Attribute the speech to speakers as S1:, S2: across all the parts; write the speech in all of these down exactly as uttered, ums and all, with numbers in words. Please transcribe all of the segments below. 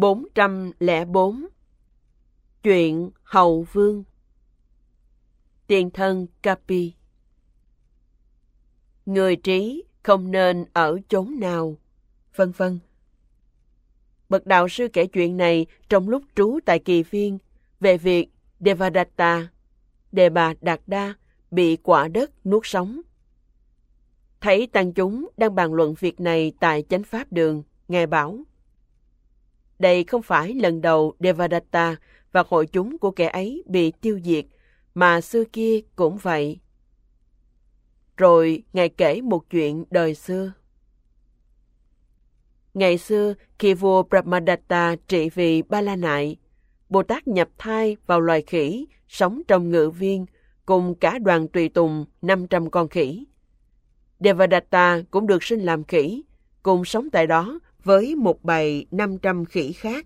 S1: bốn trăm lẻ bốn. Chuyện Hầu Vương. Tiền thân Capi. Người trí không nên ở chốn nào, vân vân. Bậc đạo sư kể chuyện này trong lúc trú tại Kỳ Viên về việc Devadatta, Đề Bà Đạt Đa bị quả đất nuốt sống. Thấy tăng chúng đang bàn luận việc này tại Chánh Pháp Đường, Ngài bảo: đây không phải lần đầu Devadatta và hội chúng của kẻ ấy bị tiêu diệt, mà xưa kia cũng vậy. Rồi Ngài kể một chuyện đời xưa. Ngày xưa, khi vua Brahmadatta trị vì Ba La Nại, Bồ Tát nhập thai vào loài khỉ sống trong ngự viên cùng cả đoàn tùy tùng năm trăm con khỉ. Devadatta cũng được sinh làm khỉ, cùng sống tại đó với một bầy năm trăm khỉ khác.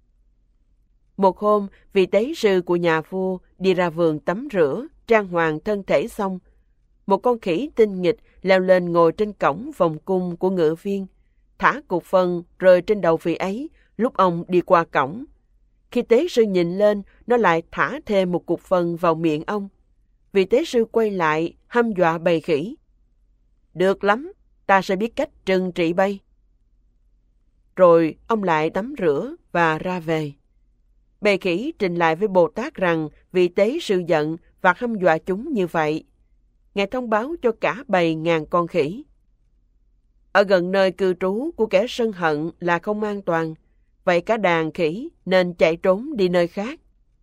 S1: Một hôm, vị tế sư của nhà vua đi ra vườn tắm rửa, trang hoàng thân thể xong. Một con khỉ tinh nghịch leo lên ngồi trên cổng vòng cung của ngự viên, thả cục phân rơi trên đầu vị ấy lúc ông đi qua cổng. Khi tế sư nhìn lên, nó lại thả thêm một cục phân vào miệng ông. Vị tế sư quay lại, hăm dọa bầy khỉ: được lắm, ta sẽ biết cách trừng trị bay. Rồi ông lại tắm rửa và ra về. Bầy khỉ trình lại với Bồ Tát rằng vị tế sư giận và hăm dọa chúng như vậy. Ngài thông báo cho cả bầy ngàn con khỉ: ở gần nơi cư trú của kẻ sân hận là không an toàn, vậy cả đàn khỉ nên chạy trốn đi nơi khác.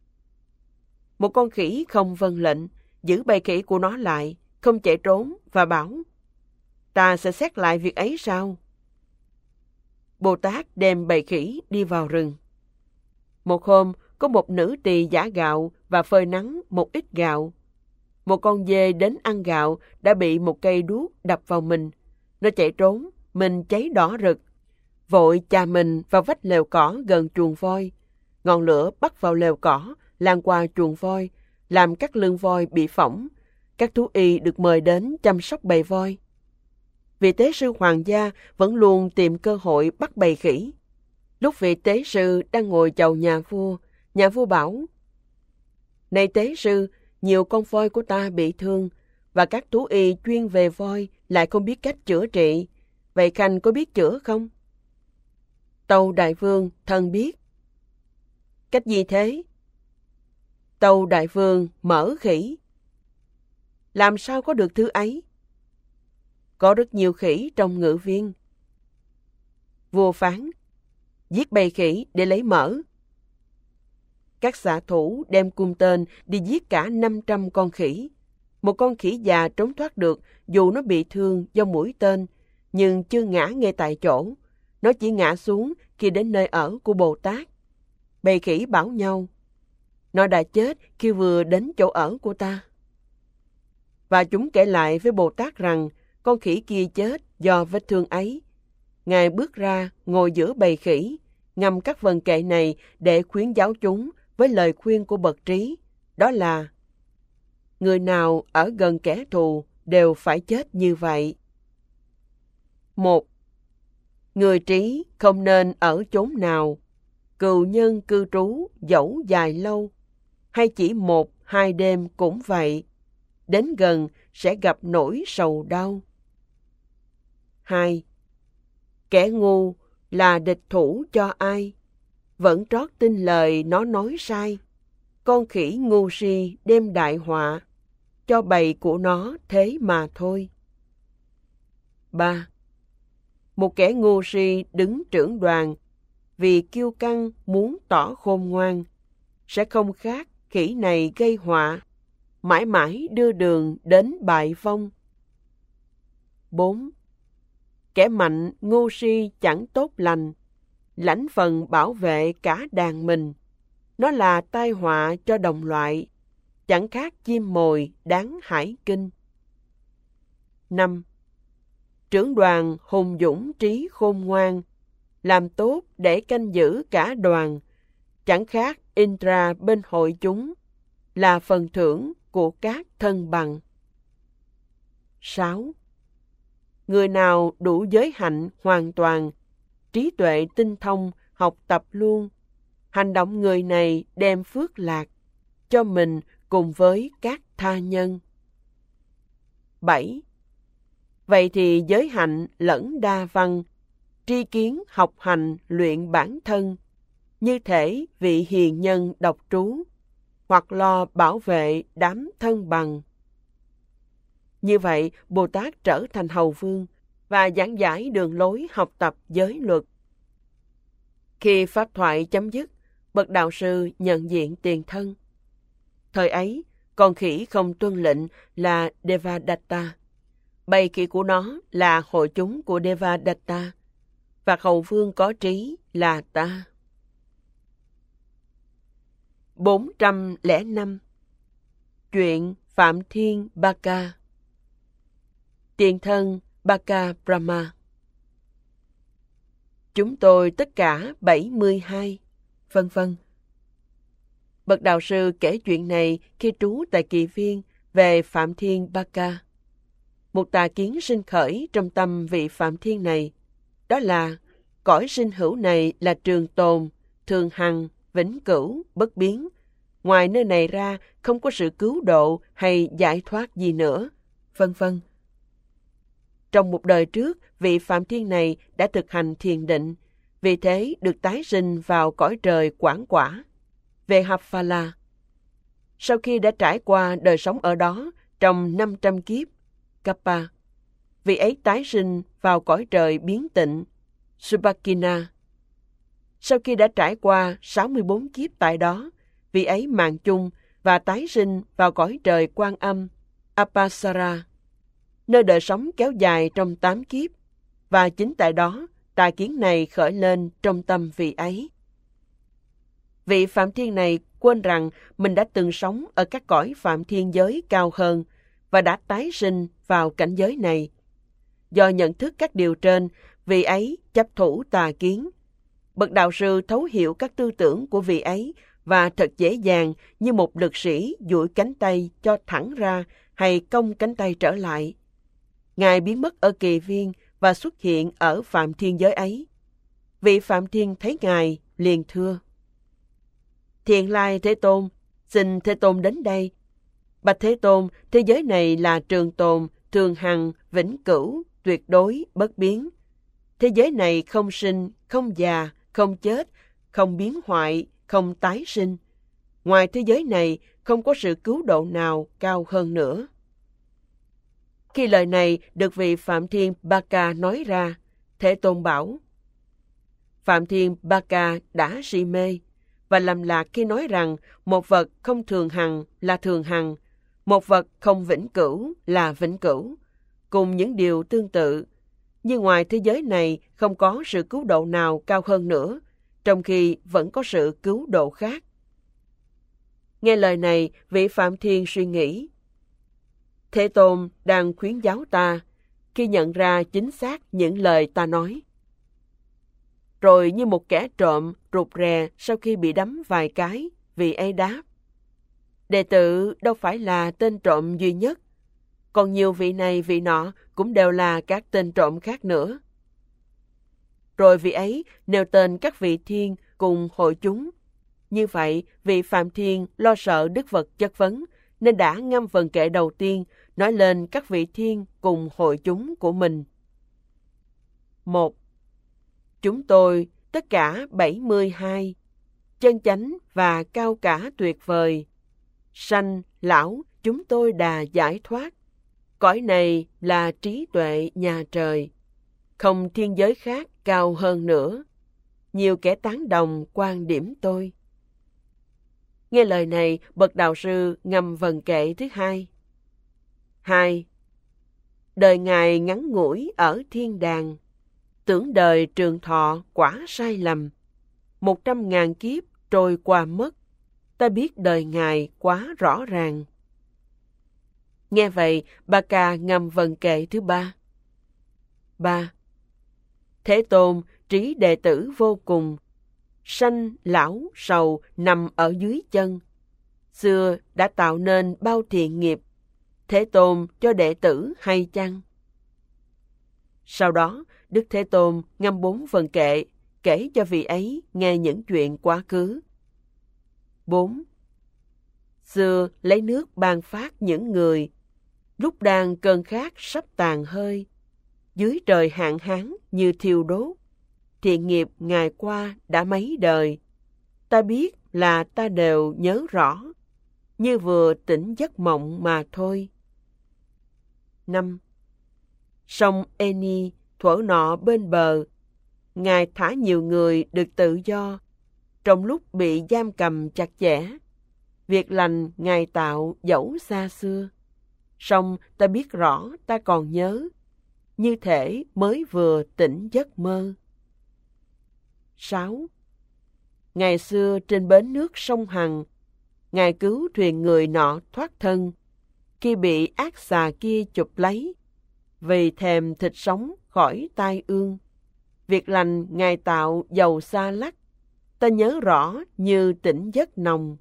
S1: Một con khỉ không vâng lệnh, giữ bầy khỉ của nó lại, không chạy trốn và bảo: ta sẽ xét lại việc ấy sau. Bồ Tát đem bầy khỉ đi vào rừng. Một hôm, có một nữ tỳ giã gạo và phơi nắng một ít gạo. Một con dê đến ăn gạo đã bị một cây đuốc đập vào mình. Nó chạy trốn, mình cháy đỏ rực. Vội chà mình vào vách lều cỏ gần chuồng voi. Ngọn lửa bắt vào lều cỏ, lan qua chuồng voi, làm các lưng voi bị phỏng. Các thú y được mời đến chăm sóc bầy voi. Vị tế sư hoàng gia vẫn luôn tìm cơ hội bắt bầy khỉ. Lúc vị tế sư đang ngồi chầu nhà vua, nhà vua bảo: này tế sư, nhiều con voi của ta bị thương, và các thú y chuyên về voi lại không biết cách chữa trị. Vậy Khanh có biết chữa không? Tâu đại vương, thần biết. Cách gì thế? Tâu đại vương mở khỉ. Làm sao có được thứ ấy? Có rất nhiều khỉ trong ngự viên. Vua phán: giết bầy khỉ để lấy mỡ. Các xạ thủ đem cung tên đi giết cả năm trăm con khỉ. Một con khỉ già trốn thoát được dù nó bị thương do mũi tên, nhưng chưa ngã ngay tại chỗ. Nó chỉ ngã xuống khi đến nơi ở của Bồ Tát. Bầy khỉ bảo nhau: nó đã chết khi vừa đến chỗ ở của ta. Và chúng kể lại với Bồ Tát rằng con khỉ kia chết do vết thương ấy. Ngài bước ra ngồi giữa bầy khỉ, ngâm các vần kệ này để khuyến giáo chúng với lời khuyên của bậc trí, đó là: người nào ở gần kẻ thù đều phải chết như vậy. Một. Người trí không nên ở chốn nào, cừu nhân cư trú dẫu dài lâu, hay chỉ một hai đêm cũng vậy, đến gần sẽ gặp nỗi sầu đau. Hai. Kẻ ngu là địch thủ cho ai, vẫn trót tin lời nó nói sai. Con khỉ ngu si đem đại họa, cho bầy của nó thế mà thôi. Ba. Một kẻ ngu si đứng trưởng đoàn, vì kiêu căng muốn tỏ khôn ngoan, sẽ không khác khỉ này gây họa, mãi mãi đưa đường đến bại vong. Bốn. Kẻ mạnh ngu si chẳng tốt lành, lãnh phần bảo vệ cả đàn mình. Nó là tai họa cho đồng loại, chẳng khác chim mồi đáng hải kinh. Năm. Trưởng đoàn hùng dũng trí khôn ngoan, làm tốt để canh giữ cả đoàn, chẳng khác Indra bên hội chúng, là phần thưởng của các thân bằng. Sáu. Người nào đủ giới hạnh hoàn toàn, trí tuệ tinh thông, học tập luôn. Hành động người này đem phước lạc cho mình cùng với các tha nhân. bảy. Vậy thì giới hạnh lẫn đa văn, tri kiến học hành luyện bản thân, như thể vị hiền nhân độc trú, hoặc lo bảo vệ đám thân bằng. Như vậy, Bồ Tát trở thành hầu vương và giảng giải đường lối học tập giới luật. Khi pháp thoại chấm dứt, bậc đạo sư nhận diện tiền thân. Thời ấy, con khỉ không tuân lệnh là Devadatta. Bầy khỉ của nó là hội chúng của Devadatta, và hầu vương có trí là ta. bốn trăm lẻ năm. Chuyện Phạm Thiên Baka. Tiền thân Baka Brahma. Chúng tôi tất cả bảy mươi hai, vân vân. Bậc đạo sư kể chuyện này khi trú tại Kỳ Viên về Phạm Thiên Baka. Một tà kiến sinh khởi trong tâm vị Phạm Thiên này, đó là cõi sinh hữu này là trường tồn, thường hằng, vĩnh cửu, bất biến. Ngoài nơi này ra không có sự cứu độ hay giải thoát gì nữa, vân vân. Trong một đời trước, vị Phạm Thiên này đã thực hành thiền định, vì thế được tái sinh vào cõi trời Quảng Quả, về Haphala. Sau khi đã trải qua đời sống ở đó trong năm trăm kiếp, Kappa, vị ấy tái sinh vào cõi trời biến tịnh, Subakina. Sau khi đã trải qua sáu mươi bốn kiếp tại đó, vị ấy mạng chung và tái sinh vào cõi trời Quan Âm, Apasara, nơi đời sống kéo dài trong tám kiếp, và chính tại đó, tà kiến này khởi lên trong tâm vị ấy. Vị Phạm Thiên này quên rằng mình đã từng sống ở các cõi Phạm Thiên giới cao hơn và đã tái sinh vào cảnh giới này. Do nhận thức các điều trên, vị ấy chấp thủ tà kiến. Bậc đạo sư thấu hiểu các tư tưởng của vị ấy và thật dễ dàng như một lực sĩ duỗi cánh tay cho thẳng ra hay cong cánh tay trở lại. Ngài biến mất ở Kỳ Viên và xuất hiện ở Phạm Thiên giới ấy. Vị Phạm Thiên thấy Ngài liền thưa: Thiện lai Thế Tôn, xin Thế Tôn đến đây. Bạch Thế Tôn, thế giới này là trường tồn, thường hằng, vĩnh cửu, tuyệt đối, bất biến. Thế giới này không sinh, không già, không chết, không biến hoại, không tái sinh. Ngoài thế giới này, không có sự cứu độ nào cao hơn nữa. Khi lời này được vị Phạm Thiên Baka nói ra, Thế Tôn bảo: Phạm Thiên Baka đã si mê và lầm lạc khi nói rằng một vật không thường hằng là thường hằng, một vật không vĩnh cửu là vĩnh cửu, cùng những điều tương tự. Nhưng ngoài thế giới này không có sự cứu độ nào cao hơn nữa, trong khi vẫn có sự cứu độ khác. Nghe lời này, vị Phạm Thiên suy nghĩ: Thế Tôn đang khuyến giáo ta khi nhận ra chính xác những lời ta nói. Rồi như một kẻ trộm rụt rè sau khi bị đấm vài cái, vị ấy đáp: Đệ tử đâu phải là tên trộm duy nhất, còn nhiều vị này vị nọ cũng đều là các tên trộm khác nữa. Rồi vị ấy nêu tên các vị thiên cùng hội chúng. Như vậy, vị Phạm Thiên lo sợ Đức Phật chất vấn, nên đã ngâm vần kệ đầu tiên nói lên các vị thiên cùng hội chúng của mình. Một. Chúng tôi, tất cả bảy mươi hai, chân chánh và cao cả tuyệt vời. Sanh, lão, chúng tôi đà giải thoát. Cõi này là trí tuệ nhà trời. Không thiên giới khác cao hơn nữa. Nhiều kẻ tán đồng quan điểm tôi. Nghe lời này, bậc đạo sư ngâm vần kệ thứ hai. Hai. Đời Ngài ngắn ngủi ở thiên đàng. Tưởng đời trường thọ quả sai lầm. Một trăm ngàn kiếp trôi qua mất. Ta biết đời Ngài quá rõ ràng. Nghe vậy, Baka ngâm vần kệ thứ ba. Ba. Thế Tôn, trí đệ tử vô cùng. Sanh, lão, sầu nằm ở dưới chân. Xưa đã tạo nên bao thiện nghiệp. Thế Tôn cho đệ tử hay chăng? Sau đó, Đức Thế Tôn ngâm bốn vần kệ, kể cho vị ấy nghe những chuyện quá khứ. bốn. Xưa lấy nước ban phát những người, lúc đang cơn khát sắp tàn hơi, dưới trời hạn hán như thiêu đốt, thiện nghiệp ngày qua đã mấy đời, ta biết là ta đều nhớ rõ, như vừa tỉnh giấc mộng mà thôi. năm. Sông Eni thuở nọ bên bờ, Ngài thả nhiều người được tự do, trong lúc bị giam cầm chặt chẽ. Việc lành Ngài tạo dẫu xa xưa, song ta biết rõ ta còn nhớ, như thể mới vừa tỉnh giấc mơ. sáu. Ngày xưa trên bến nước sông Hằng, Ngài cứu thuyền người nọ thoát thân, khi bị ác xà kia chụp lấy, vì thèm thịt sống khỏi tai ương. Việc lành Ngài tạo dầu xa lắc, ta nhớ rõ như tỉnh giấc nồng.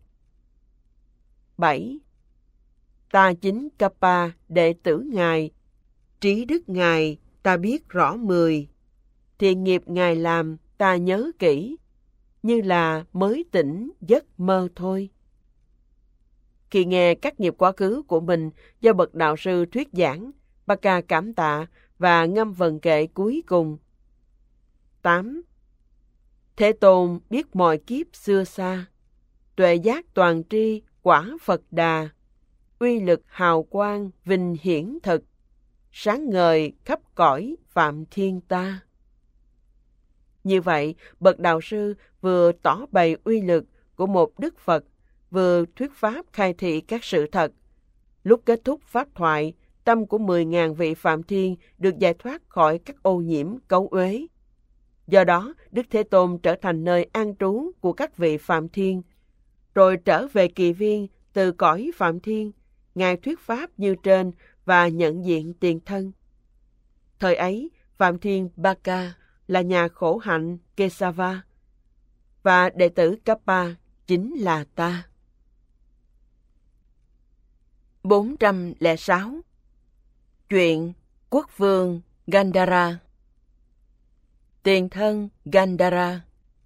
S1: bảy. Ta chính Kappa đệ tử Ngài, trí đức Ngài ta biết rõ mười, thiện nghiệp Ngài làm ta nhớ kỹ, như là mới tỉnh giấc mơ thôi. Khi nghe các nghiệp quá khứ của mình do bậc đạo sư thuyết giảng, Ba Ca cảm tạ và ngâm vần kệ cuối cùng. tám. Thế Tôn biết mọi kiếp xưa xa, tuệ giác toàn tri quả Phật Đà, uy lực hào quang vinh hiển thực, sáng ngời khắp cõi phạm thiên ta. Như vậy, bậc đạo sư vừa tỏ bày uy lực của một Đức Phật, vừa thuyết pháp khai thị các sự thật. Lúc kết thúc pháp thoại, tâm của mười ngàn vị Phạm Thiên được giải thoát khỏi các ô nhiễm cấu uế. Do đó, Đức Thế Tôn trở thành nơi an trú của các vị Phạm Thiên. Rồi trở về Kỳ Viên từ cõi Phạm Thiên, Ngài thuyết pháp như trên và nhận diện tiền thân. Thời ấy, Phạm Thiên Ba Ca là nhà khổ hạnh Kesava, và đệ tử Kappa chính là ta. bốn trăm lẻ sáu. Chuyện Quốc vương Gandhara. Tiền thân Gandhara.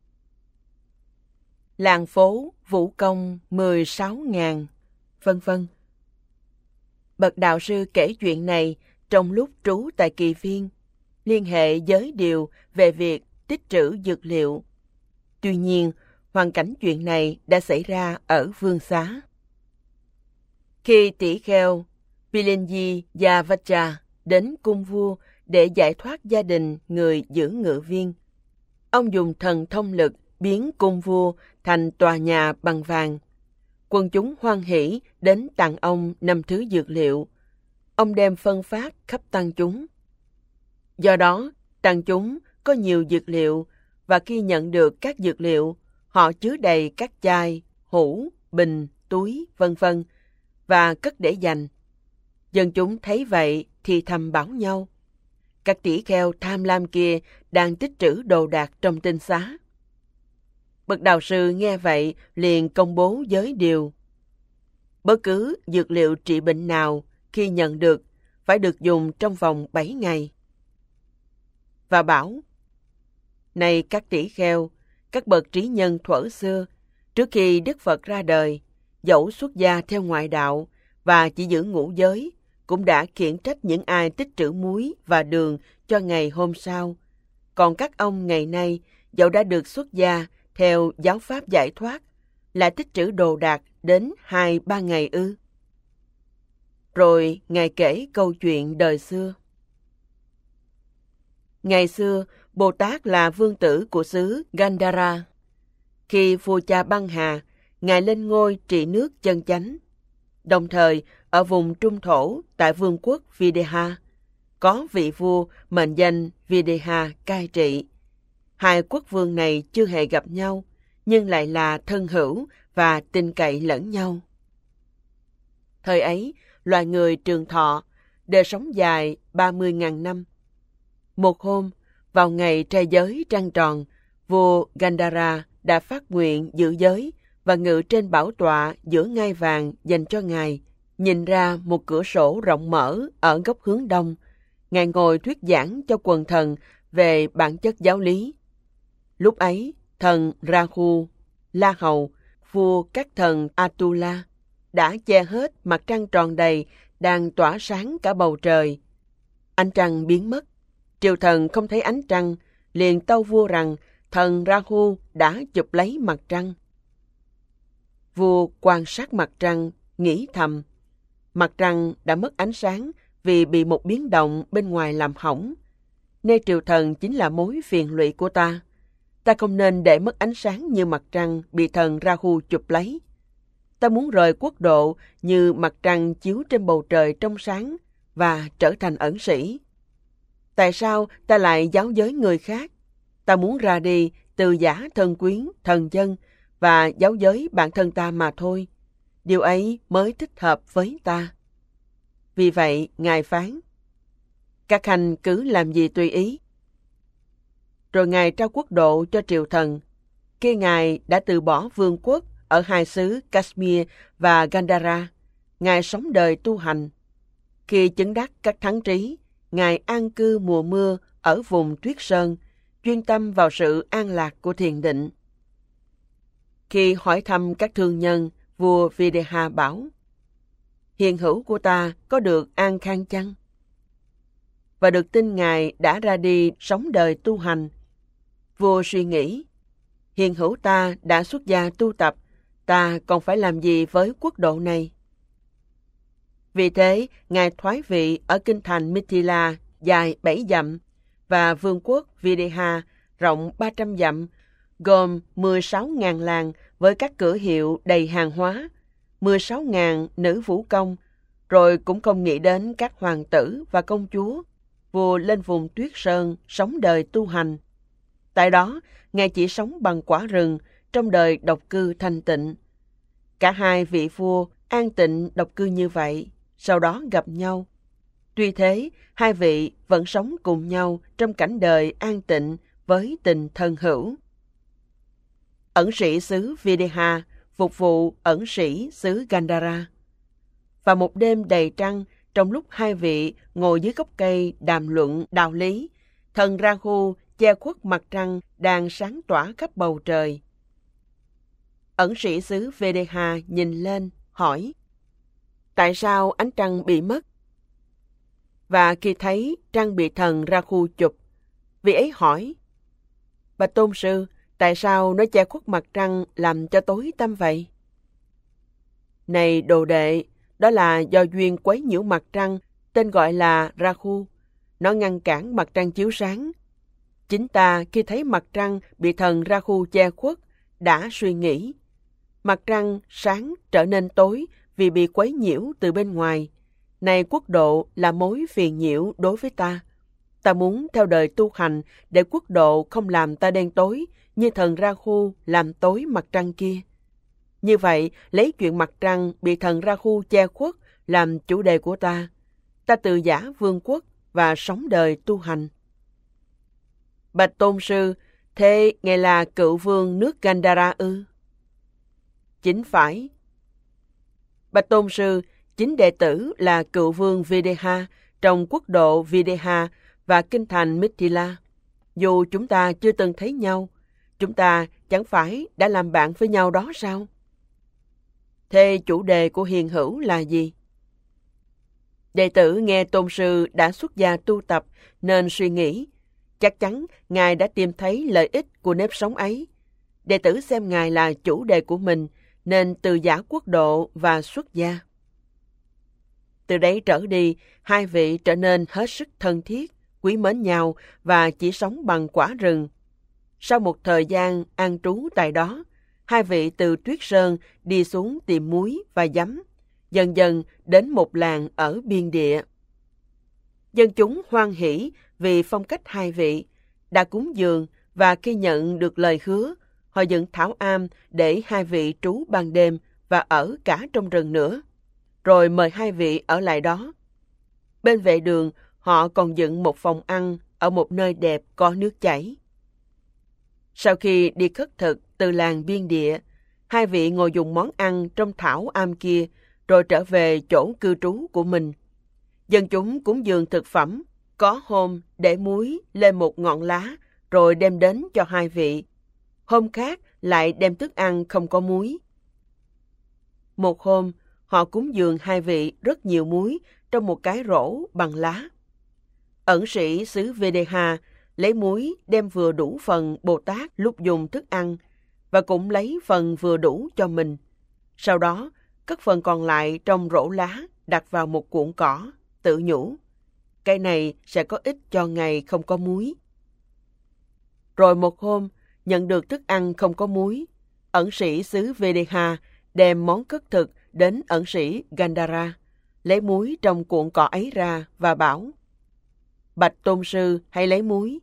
S1: Làng phố vũ công mười sáu ngàn, vân vân. Bậc đạo sư kể chuyện này trong lúc trú tại Kỳ Viên, liên hệ với điều về việc tích trữ dược liệu. Tuy nhiên, hoàn cảnh chuyện này đã xảy ra ở Vương Xá. Khi tỷ kheo Pilinji Yavacha đến cung vua để giải thoát gia đình người giữ ngự viên, ông dùng thần thông lực biến cung vua thành tòa nhà bằng vàng. Quần chúng hoan hỷ đến tặng ông năm thứ dược liệu. Ông đem phân phát khắp tăng chúng. Do đó, tăng chúng có nhiều dược liệu, và khi nhận được các dược liệu, họ chứa đầy các chai, hũ, bình, túi, vân vân và cất để dành. Dân chúng thấy vậy thì thầm bảo nhau: các tỷ kheo tham lam kia đang tích trữ đồ đạc trong tinh xá. Bậc đạo sư nghe vậy liền công bố giới điều: bất cứ dược liệu trị bệnh nào khi nhận được phải được dùng trong vòng bảy ngày. Và bảo: này các tỷ kheo, các bậc trí nhân thuở xưa, trước khi Đức Phật ra đời, dẫu xuất gia theo ngoại đạo và chỉ giữ ngũ giới, cũng đã khiển trách những ai tích trữ muối và đường cho ngày hôm sau. Còn các ông ngày nay, dẫu đã được xuất gia theo giáo pháp giải thoát, lại tích trữ đồ đạc đến hai ba ngày ư? Rồi Ngài kể câu chuyện đời xưa. Ngày xưa, Bồ Tát là vương tử của xứ Gandhara. Khi vua cha Băng Hà, Ngài lên ngôi trị nước chân chánh. Đồng thời, ở vùng trung thổ tại vương quốc Videha, có vị vua mệnh danh Videha cai trị. Hai quốc vương này chưa hề gặp nhau, nhưng lại là thân hữu và tin cậy lẫn nhau. Thời ấy, loài người trường thọ, đời sống dài ba mươi nghìn năm. Một hôm, vào ngày trai giới trăng tròn, vua Gandhara đã phát nguyện giữ giới và ngự trên bảo tọa giữa ngai vàng dành cho Ngài, nhìn ra một cửa sổ rộng mở ở góc hướng đông. Ngài ngồi thuyết giảng cho quần thần về bản chất giáo lý. Lúc ấy, thần Rahu, La Hầu, vua các thần Atula, đã che hết mặt trăng tròn đầy đang tỏa sáng cả bầu trời. Ánh trăng biến mất. Triều thần không thấy ánh trăng, liền tâu vua rằng thần Rahu đã chụp lấy mặt trăng. Vua quan sát mặt trăng, nghĩ thầm, mặt trăng đã mất ánh sáng vì bị một biến động bên ngoài làm hỏng. Nay triều thần chính là mối phiền lụy của ta. Ta không nên để mất ánh sáng như mặt trăng bị thần Rahu chụp lấy. Ta muốn rời quốc độ như mặt trăng chiếu trên bầu trời trong sáng và trở thành ẩn sĩ. Tại sao ta lại giáo giới người khác? Ta muốn ra đi từ giả thân quyến, thần dân và giáo giới bản thân ta mà thôi. Điều ấy mới thích hợp với ta. Vì vậy, Ngài phán, các khanh cứ làm gì tùy ý. Rồi Ngài trao quốc độ cho triều thần. Khi Ngài đã từ bỏ vương quốc ở hai xứ Kashmir và Gandhara, Ngài sống đời tu hành. Khi chứng đắc các thắng trí, Ngài an cư mùa mưa ở vùng tuyết sơn, chuyên tâm vào sự an lạc của thiền định. Khi hỏi thăm các thương nhân, vua Videha bảo, hiện hữu của ta có được an khang chăng? Và được tin Ngài đã ra đi sống đời tu hành. Vua suy nghĩ, hiện hữu ta đã xuất gia tu tập, ta còn phải làm gì với quốc độ này? Vì thế, Ngài thoái vị ở kinh thành Mithila dài bảy dặm và vương quốc Videha rộng ba trăm dặm, gồm mười sáu nghìn làng với các cửa hiệu đầy hàng hóa, mười sáu nghìn nữ vũ công, rồi cũng không nghĩ đến các hoàng tử và công chúa. Vua lên vùng tuyết sơn sống đời tu hành. Tại đó, Ngài chỉ sống bằng quả rừng trong đời độc cư thanh tịnh. Cả hai vị vua an tịnh độc cư như vậy, sau đó gặp nhau. Tuy thế, hai vị vẫn sống cùng nhau trong cảnh đời an tịnh với tình thân hữu. Ẩn sĩ xứ Videha phục vụ ẩn sĩ xứ Gandhara. Và một đêm đầy trăng, trong lúc hai vị ngồi dưới gốc cây đàm luận đạo lý, thần Rahu che khuất mặt trăng đang sáng tỏa khắp bầu trời. Ẩn sĩ xứ Videha nhìn lên, hỏi, tại sao ánh trăng bị mất? Và khi thấy trăng bị thần Rahu chụp, vị ấy hỏi, bạch tôn sư, tại sao nó che khuất mặt trăng làm cho tối tăm vậy? Này đồ đệ, đó là do duyên quấy nhiễu mặt trăng, tên gọi là Rahu. Nó ngăn cản mặt trăng chiếu sáng. Chính ta khi thấy mặt trăng bị thần Rahu che khuất, đã suy nghĩ, mặt trăng sáng trở nên tối vì bị quấy nhiễu từ bên ngoài. Này quốc độ là mối phiền nhiễu đối với ta. Ta muốn theo đời tu hành để quốc độ không làm ta đen tối như thần Rahu làm tối mặt trăng kia. Như vậy, lấy chuyện mặt trăng bị thần Rahu che khuất làm chủ đề của ta. Ta tự giả vương quốc và sống đời tu hành. Bạch tôn sư, thế Ngài là cựu vương nước Gandhara ư? Chính phải. Bạch tôn sư, chính đệ tử là cựu vương Videha trong quốc độ Videha và kinh thành Mithila. Dù chúng ta chưa từng thấy nhau, chúng ta chẳng phải đã làm bạn với nhau đó sao? Thế chủ đề của hiền hữu là gì? Đệ tử nghe tôn sư đã xuất gia tu tập nên suy nghĩ, chắc chắn Ngài đã tìm thấy lợi ích của nếp sống ấy. Đệ tử xem Ngài là chủ đề của mình nên từ giả quốc độ và xuất gia. Từ đấy trở đi, hai vị trở nên hết sức thân thiết, quý mến nhau và chỉ sống bằng quả rừng. Sau một thời gian an trú tại đó, hai vị từ tuyết sơn đi xuống tìm muối và giấm, dần dần đến một làng ở biên địa. Dân chúng hoan hỉ vì phong cách hai vị, đã cúng dường và khi nhận được lời hứa, họ dựng thảo am để hai vị trú ban đêm và ở cả trong rừng nữa, rồi mời hai vị ở lại đó. Bên vệ đường, họ còn dựng một phòng ăn ở một nơi đẹp có nước chảy. Sau khi đi khất thực từ làng biên địa, hai vị ngồi dùng món ăn trong thảo am kia, rồi trở về chỗ cư trú của mình. Dân chúng cúng dường thực phẩm, có hôm để muối lên một ngọn lá, rồi đem đến cho hai vị. Hôm khác lại đem thức ăn không có muối. Một hôm, họ cúng dường hai vị rất nhiều muối trong một cái rổ bằng lá. Ẩn sĩ xứ Videha lấy muối đem vừa đủ phần Bồ Tát lúc dùng thức ăn và cũng lấy phần vừa đủ cho mình. Sau đó, cất phần còn lại trong rổ lá đặt vào một cuộn cỏ, tự nhủ. Cái này sẽ có ích cho ngày không có muối. Rồi một hôm, nhận được thức ăn không có muối, ẩn sĩ xứ Videha đem món cất thực đến ẩn sĩ Gandhara, lấy muối trong cuộn cỏ ấy ra và bảo: Bạch tôn sư, hãy lấy muối.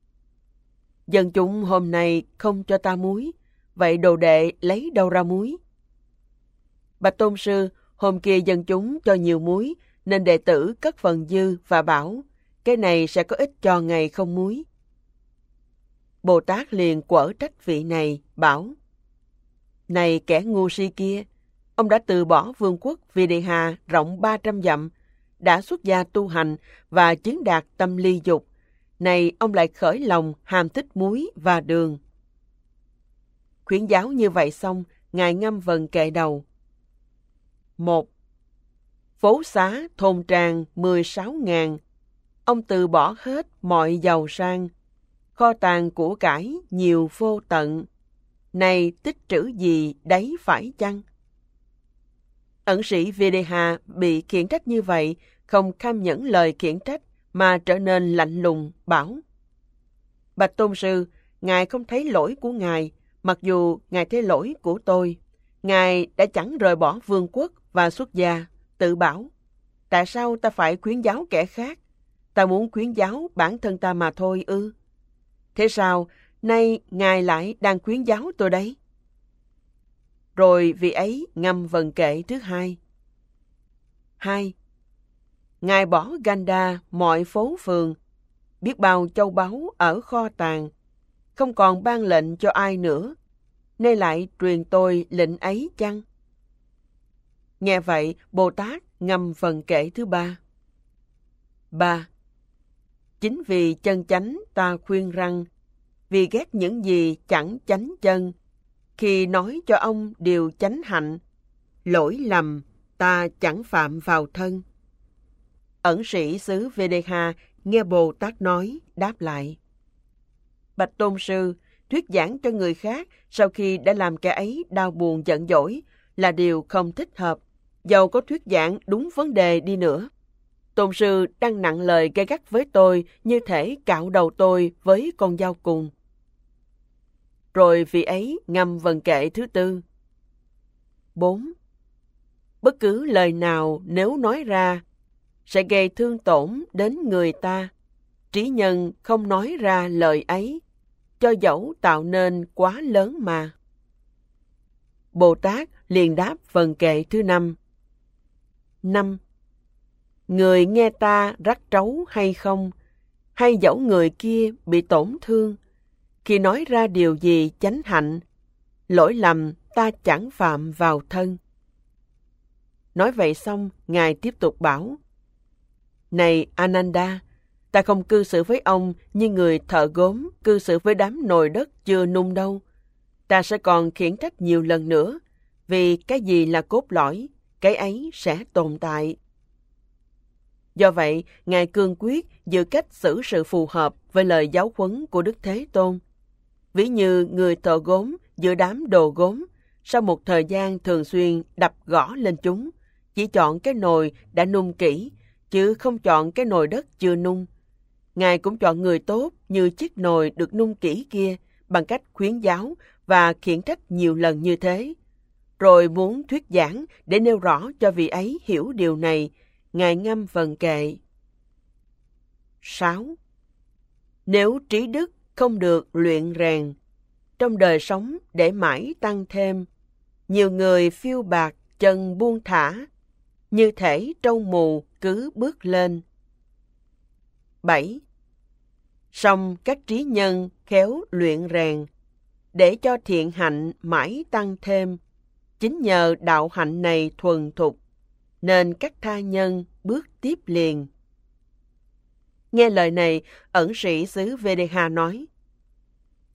S1: Dân chúng hôm nay không cho ta muối, vậy đồ đệ lấy đâu ra muối? Bạch tôn sư, hôm kia dân chúng cho nhiều muối, nên đệ tử cất phần dư và bảo: cái này sẽ có ích cho ngày không muối. Bồ Tát liền quở trách vị này, bảo: Này kẻ ngu si kia, ông đã từ bỏ vương quốc Videha rộng ba trăm dặm, đã xuất gia tu hành và chứng đạt tâm ly dục. Này ông lại khởi lòng ham thích muối và đường. Khuyến giáo như vậy xong, Ngài ngâm vần kệ đầu. Một. Phố xá thôn trang mười sáu ngàn, ông từ bỏ hết mọi giàu sang, kho tàng của cải nhiều vô tận, này tích trữ gì đấy phải chăng? Ẩn sĩ Videha bị khiển trách như vậy, không kham nhẫn lời khiển trách mà trở nên lạnh lùng, bảo: Bạch tôn sư, Ngài không thấy lỗi của Ngài, mặc dù Ngài thấy lỗi của tôi. Ngài đã chẳng rời bỏ vương quốc và xuất gia, tự bảo: tại sao ta phải khuyến giáo kẻ khác? Ta muốn khuyến giáo bản thân ta mà thôi ư? Thế sao, nay Ngài lại đang khuyến giáo tôi đấy? Rồi vị ấy ngâm vần kệ thứ hai. Hai. Ngài bỏ Ganda mọi phố phường, biết bao châu báu ở kho tàng, không còn ban lệnh cho ai nữa, nay lại truyền tôi lệnh ấy chăng? Nghe vậy, Bồ Tát ngâm vần kệ thứ ba. Ba. Chính vì chân chánh ta khuyên rằng, vì ghét những gì chẳng chánh chân, khi nói cho ông điều chánh hạnh, lỗi lầm ta chẳng phạm vào thân. Ẩn sĩ xứ Videha nghe Bồ Tát nói, đáp lại: Bạch tôn sư, thuyết giảng cho người khác sau khi đã làm kẻ ấy đau buồn giận dỗi là điều không thích hợp, dầu có thuyết giảng đúng vấn đề đi nữa. Tôn sư đang nặng lời gay gắt với tôi như thể cạo đầu tôi với con dao cùng. Rồi vị ấy ngâm vần kệ thứ tư. Bốn. Bất cứ lời nào nếu nói ra sẽ gây thương tổn đến người ta, trí nhân không nói ra lời ấy, cho dẫu tạo nên quá lớn mà. Bồ Tát liền đáp vần kệ thứ năm. Năm. Người nghe ta rắc trấu hay không, hay dẫu người kia bị tổn thương, khi nói ra điều gì chánh hạnh, lỗi lầm ta chẳng phạm vào thân. Nói vậy xong, Ngài tiếp tục bảo: Này Ananda, ta không cư xử với ông như người thợ gốm cư xử với đám nồi đất chưa nung đâu. Ta sẽ còn khiển trách nhiều lần nữa, vì cái gì là cốt lõi, cái ấy sẽ tồn tại. Do vậy, Ngài cương quyết giữ cách xử sự phù hợp với lời giáo huấn của Đức Thế Tôn. Ví như người thợ gốm giữa đám đồ gốm, sau một thời gian thường xuyên đập gõ lên chúng, chỉ chọn cái nồi đã nung kỹ, chứ không chọn cái nồi đất chưa nung. Ngài cũng chọn người tốt như chiếc nồi được nung kỹ kia bằng cách khuyến giáo và khiển trách nhiều lần như thế. Rồi muốn thuyết giảng để nêu rõ cho vị ấy hiểu điều này, Ngài ngâm vần kệ. Sáu. Nếu trí đức không được luyện rèn, trong đời sống để mãi tăng thêm, nhiều người phiêu bạc chân buông thả, như thể trâu mù cứ bước lên. Bảy. Song các trí nhân khéo luyện rèn, để cho thiện hạnh mãi tăng thêm, chính nhờ đạo hạnh này thuần thục, nên các tha nhân bước tiếp liền. Nghe lời này, ẩn sĩ xứ Videha nói: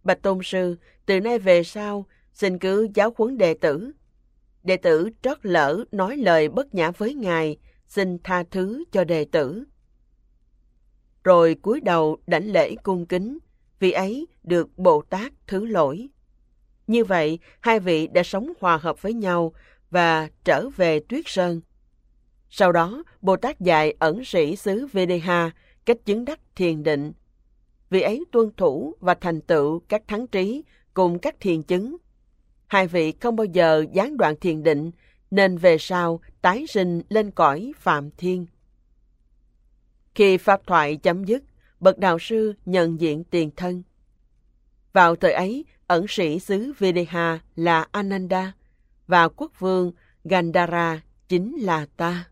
S1: Bạch Tôn Sư, từ nay về sau, xin cứ giáo huấn đệ tử. Đệ tử trót lỡ nói lời bất nhã với Ngài, xin tha thứ cho đệ tử. Rồi cúi đầu đảnh lễ cung kính, vì ấy được Bồ Tát thứ lỗi. Như vậy, hai vị đã sống hòa hợp với nhau và trở về Tuyết Sơn. Sau đó, Bồ Tát dạy ẩn sĩ xứ Videha cách chứng đắc thiền định. Vì ấy tuân thủ và thành tựu các thắng trí cùng các thiền chứng. Hai vị không bao giờ gián đoạn thiền định, nên về sau tái sinh lên cõi Phạm Thiên. Khi pháp thoại chấm dứt, bậc đạo sư nhận diện tiền thân. Vào thời ấy, ẩn sĩ xứ Videha là Ananda và quốc vương Gandhara chính là ta.